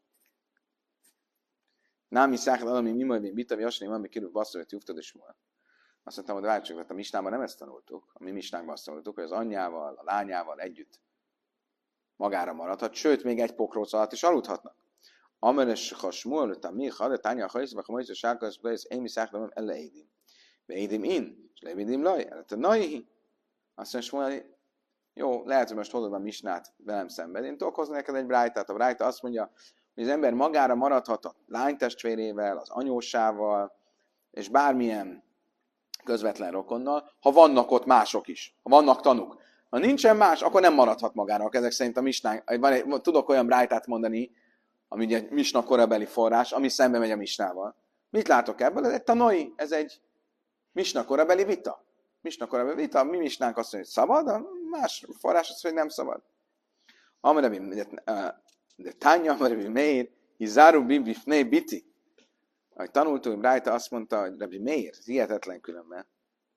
Námi szákad alami mi majd még bitavi asani, ami kirúg basszol, hogy juftad és múl. Azt mondtam, hogy várj csak, a misnában nem ezt tanultuk. A mi misnánkban azt tanultuk, hogy az anyjával, a lányával együtt magára maradhat, sőt, még egy pokróc alatt is aludhatnak. Amenes ha smúl, a mi ha de tánya ha hiszbe, ha majd a sárkász, de ez émi szákadom elle édim. Be édim in, és levédim laj, előtte naihi. Azt mondja, smúl, jó, lehet, hogy most hozod a misnát velem szemben. Én tudok hozni neked egy brájtát. A brájta azt mondja, hogy az ember magára maradhat a lánytestvérével, az anyósával, és bármilyen közvetlen rokonnal, ha vannak ott mások is, ha vannak tanúk. Ha nincsen más, akkor nem maradhat magára. Ezek szerint a misnánk, tudok olyan brájtát mondani, ami ugye misna korabeli forrás, ami szembe megy a misnával. Mit látok ebből? Ez egy tanoi, ez egy misna korabeli vita. Misna korabeli vita, mi misnánk azt mondja, hogy szabad, a más forrás azt mondja, hogy nem szabad. Amire de tánya, amire Meir, hizáru bibifné biti. Ahogy tanultunk, Brájta azt mondta, hogy Rabbi Meir, ez hihetetlen különben.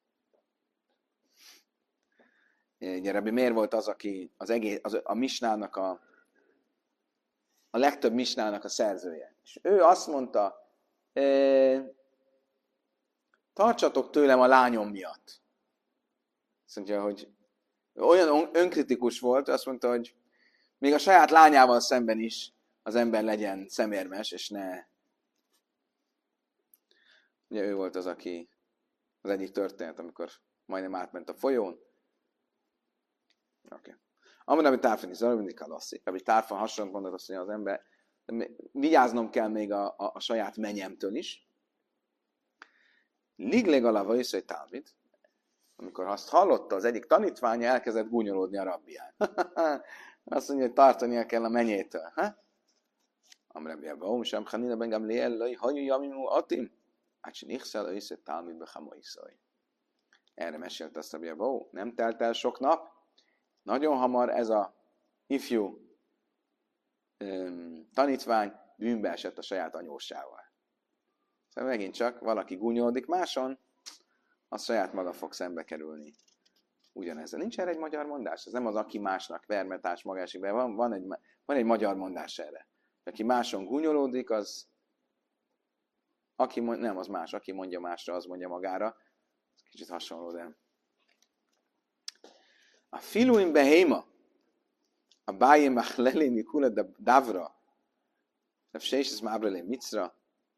Ugye Rabbi Meir volt az, aki a misnának a legtöbb misnának a szerzője. És ő azt mondta, tartsatok tőlem a lányom miatt. Azt mondja, hogy olyan önkritikus volt, azt mondta, hogy még a saját lányával szemben is az ember legyen szemérmes, és ne... Ugye ő volt az, aki az egyik történet, amikor majdnem átment a folyón. Oké. Amúgy, amit Tárfan is, mindig kalasszik. Amit Tárfan hasonlóan mondott azt, hogy az ember, vigyáznom kell még a saját menyemtől is. Ligleg alava is, hogy Talmid, amikor azt hallotta, az egyik tanítványa elkezdett gúnyolódni a rabbián. Azt mondja, hogy tartania kell a menyétől. Amrebbi abba, sem Hanina ben Gamliel, hajú jamimu atim. Ácsinixel, őszett Talmidbe hamoiszai. Erre mesélt azt Rabbi Abba, nem telt el sok nap, nagyon hamar ez a ifjú tanítvány bűnbe esett a saját anyósával. Szóval megint csak valaki gúnyolódik máson, az saját maga fog szembe kerülni. Ugyanezzel. Nincs erre egy magyar mondás? Ez nem az aki másnak vermetás magásig, de van egy magyar mondás erre. Aki máson gúnyolódik, az aki nem az más, aki mondja másra, az mondja magára. kicsit hasonló, de a filuim behéma, a bájé machlelé mikula davra, a sésesz mábrelé micra,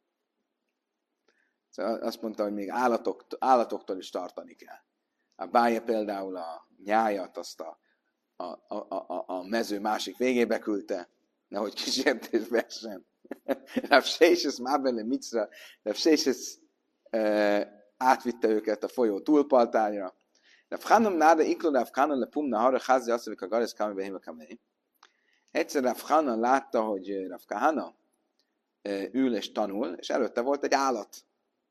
szóval azt mondta, hogy még állatoktól is tartani kell. A bája például a nyájat azt a mező másik végébe küldte, nehogy kísértésbe essen. Rav Sésesz mábrelé micra, Rav Sésesz átvitte őket a folyó túlpartjára. Rav Chanom náda ikló Rav Chanon le pumna harra házi azt, hogy a garész kami behéma kamei. Egyszer Rav Chanon látta, hogy Rav Kahana ül és tanul, és előtte volt egy állat.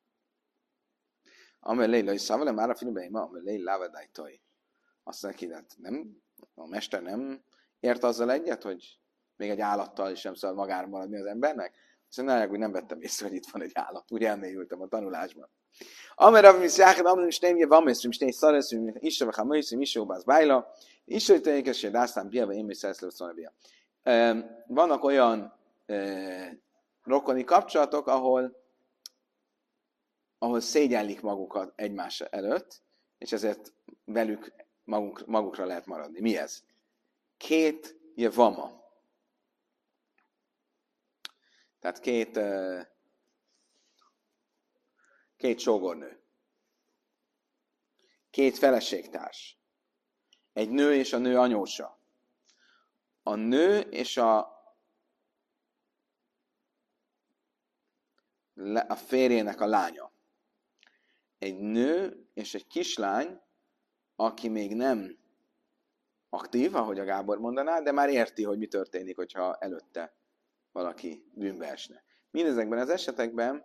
Amelé lőj szavala, már a filmbeima, amelé lávadájtai. Azt neki, hát nem, a mester nem ért azzal egyet, hogy még egy állattal is sem szabad magára maradni az embernek. Azt mondja, hogy nem vettem észre, hogy itt van egy állat. Úgy elmélyültem a tanulásban. Amerav misjáhet, amerav stémje van, mert stény szaresz, is a hamősz, is óbász bájla, is hogy teljesen rásztán biava, én még szereszlő szanabia. Vannak olyan rokoni kapcsolatok, ahol szégyellik magukat egymás előtt, és ezért velük magukra lehet maradni. Mi ez? Két javama. Tehát két sógornő. Két feleségtárs. Egy nő és a nő anyósa. A nő és a férjének a lánya. Egy nő és egy kislány, aki még nem aktív, ahogy a Gábor mondaná, de már érti, hogy mi történik, hogyha előtte valaki bűnbe esne. Mindezekben az esetekben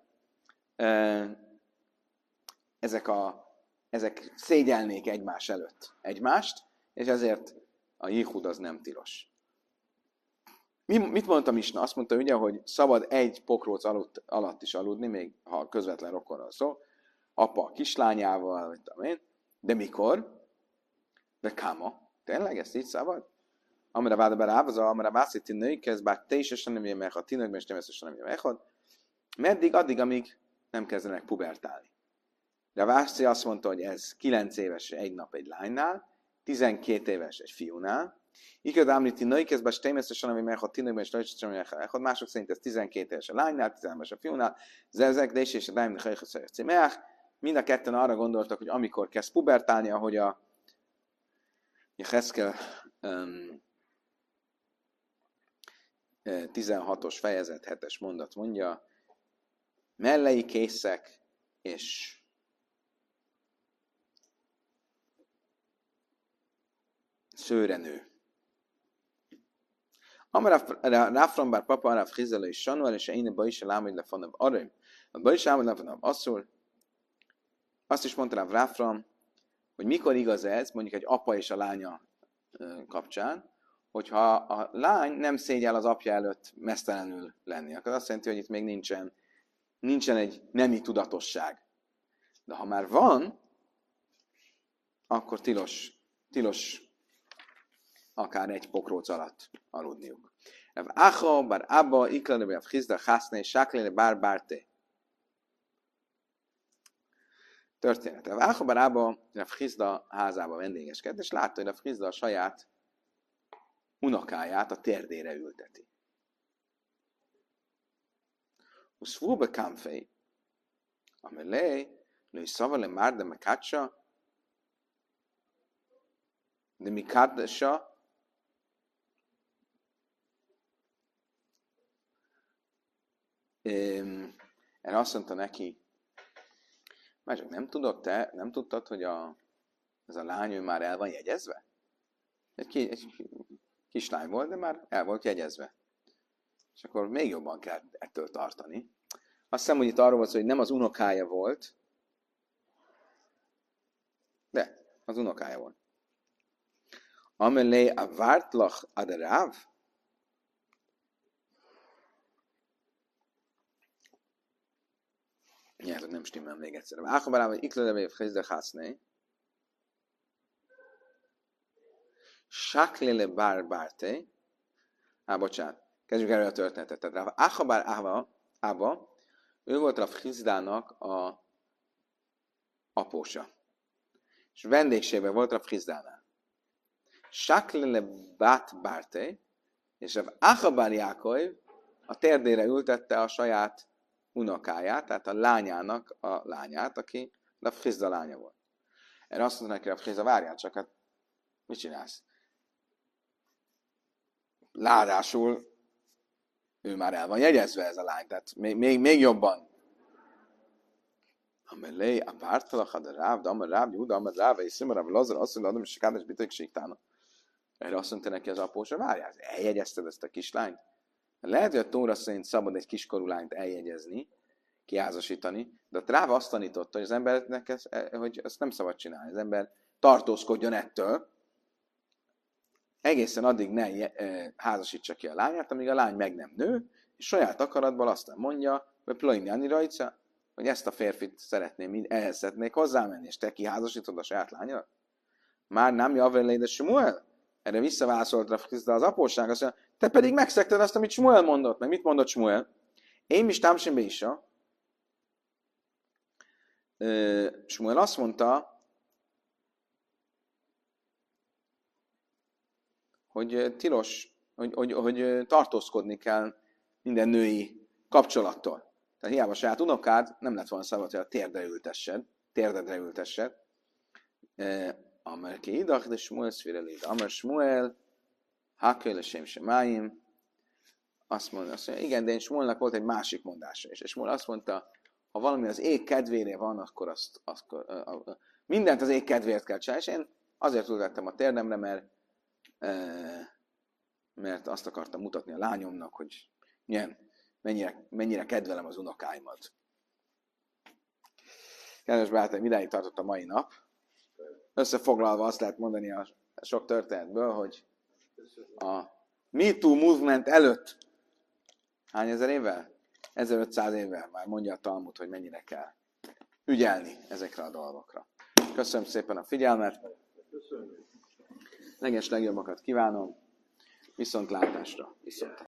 ezek szégyelnék egymás előtt egymást, és ezért a jichud az nem tilos. Mit mondta Misna? Azt mondta ugye, hogy szabad egy pokróc alatt is aludni, még ha közvetlen rokonról szó, apa a kislányával, vagy tudom én, de mikor? De káma. Tényleg ezt így szabad? Amire váda berávazza, amire vászíti női kezd, bár te is esen nem jön meg, ha tínökben is nem nem jön meg. Meddig? Addig, amíg nem kezdenek pubertálni. De Vászi azt mondta, hogy ez 9 éves egy nap egy lánynál, 12 éves egy fiúnál. Iked ámlíti női kezd, bár témesztesen, ami meg, ha tínökben is nem jön meg. Mások szerint ez 12 éves a lánynál, 13 éves a fiúnál. Zezek, de is, és a dáimni hajhasszajak címeák. Mind a ketten arra gondoltak, hogy amikor kezd pubertálni, ahogy a Jeheszkel 16-os fejezet 7-es mondat mondja, mellei készek és szőrenő. Amara Ráfram bár papa Aráv Chizela és Sanuel, és én a is lámad lefonabb arra. A Bajis lámad lefonabb asszul. Azt is mondta Ráfram, hogy mikor igaz ez, mondjuk egy apa és a lánya kapcsán, hogyha a lány nem szégyel az apja előtt meztelenül lenni. Akkor azt jelenti, hogy itt még nincsen egy nemi tudatosság. De ha már van, akkor tilos akár egy pokróc alatt aludniuk. Acha, bar abba, iklane be afchizda, haszne, sáklene, bár bárte. Történet. Acha, bar abba, Afchizda házába vendégeskedett, és látta, hogy Afchizda a saját unokáját a térdére ülteti. Uszfúbe kamfej, amelé, női szavale már, de mekácsa, de mikádsa, erre azt mondta neki, már csak nem tudtad, hogy ez a lány ő már el van jegyezve? Egy kislány volt, de már el volt jegyezve. És akkor még jobban kell ettől tartani. Azt hiszem, hogy itt arról volt szó, hogy nem az unokája volt, de az unokája volt. Amelé a vártlach adaráv, nyilván nem stimmel még egyszer. Ákabarám, hogy ikledevé fhézde hászné. Sáklele bár bárte. Bocsánat. Kezdjük elő a történetet. Tehát Ákabar Ába, ő volt a Fhizdának a apósa. és vendégségben volt Rav Chizdánál. Saklele bát bárté, és Rav Achabar Jákov a térdére ültette a saját unokáját, tehát a lányának a lányát, aki Rav Chizda lánya volt. Erre azt mondta neki Rav Chizda, várjál csak, hát mit csinálsz? Ráadásul ő már el van jegyezve ez a lány, tehát még jobban. Amelé, a pártalach, a ráv, de amel ráv, Júda, amel ráv, és szimra, Rav Lazar, azt mondja, hogy sikádes bitekségtána. Erre azt mondta neki az apósa, várjál, eljegyezted ezt a kislányt? Lehet, hogy a Tóra szerint szabad egy kiskorú lányt eljegyezni, kiházasítani, de a Ráv azt tanította, hogy az embernek hogy ezt nem szabad csinálni. Az ember tartózkodjon ettől, egészen addig ne házasítsa ki a lányát, amíg a lány meg nem nő, és saját akaratból aztán mondja, hogy Plojnjani rajca, hogy ezt a férfit szeretném, ehhez szeretnék hozzámenni, és te kiházasítod a saját lányat? Már nem javrelé, de Smuel? Erre visszaválaszolt Rav Chizda az apóság, azt mondja, te pedig megszegted azt, amit Smuel mondott. Meg mit mondott Smuel? Én is támsim be is. Smuel azt mondta, hogy tilos, hogy tartózkodni kell minden női kapcsolattól. Tehát hiába saját unokád nem lett volna szabad, hogy a térdedre ültessed. Amer ki idach, de Smuel szvirelid. Amer Smuel, haköl sem semáim. Azt mondja, igen, de én Smuelnak volt egy másik mondása is. És Smuel azt mondta, ha valami az ég kedvére van, akkor mindent az ég kedvéért kell csinálni. És én azért ültettem a térdemre, mert azt akartam mutatni a lányomnak, hogy mennyire kedvelem az unokáimat. Kedves barátaim, idáig tartott a mai nap. Összefoglalva azt lehet mondani a sok történetből, hogy a MeToo movement előtt hány ezer évvel? 1500 évvel már mondja a Talmud, hogy mennyire kell ügyelni ezekre a dolgokra. Köszönöm szépen a figyelmet. Leges legjobbakat kívánom. Viszontlátásra.